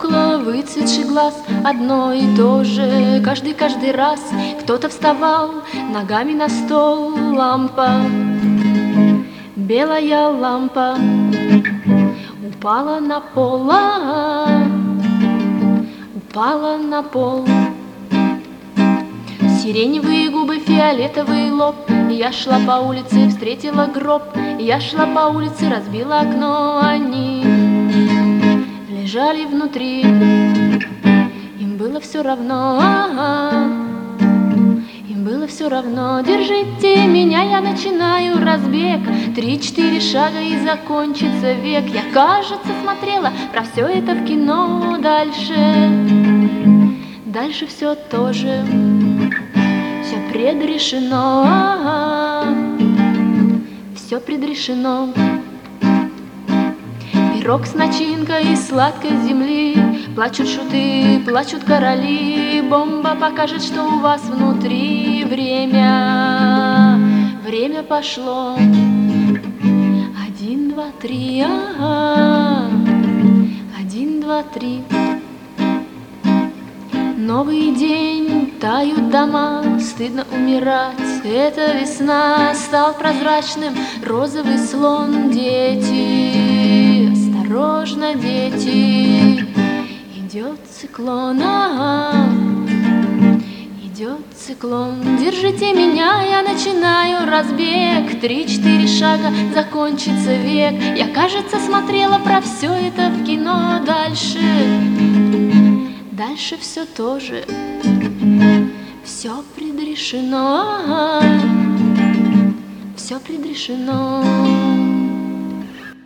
блекло, выцветший глаз, одно и то же, каждый раз. Кто-то вставал ногами на стол, лампа, белая лампа, упала на пол, упала на пол. Сиреневые губы, фиолетовый лоб. Я шла по улице, встретила гроб. Я шла по улице, разбила окно. Они лежали внутри, им было все равно, им было все равно. Держите меня, я начинаю разбег. 3-4 шага и закончится век. Я, кажется, смотрела про все это в кино. Дальше все тоже, все предрешено, все предрешено. Пирог с начинкой из сладкой земли. Плачут шуты, плачут короли. Бомба покажет, что у вас внутри. Время пошло. 1, 2, 3, 1, 2, 3. Новый день, тают дома, стыдно умирать. Эта весна, стал прозрачным розовый слон. Дети, осторожно, дети, идет циклон, идет циклон. Держите меня, я начинаю разбег. 3-4 шага, закончится век. Я, кажется, смотрела про все это в кино. Дальше все тоже, все предрешено, все предрешено.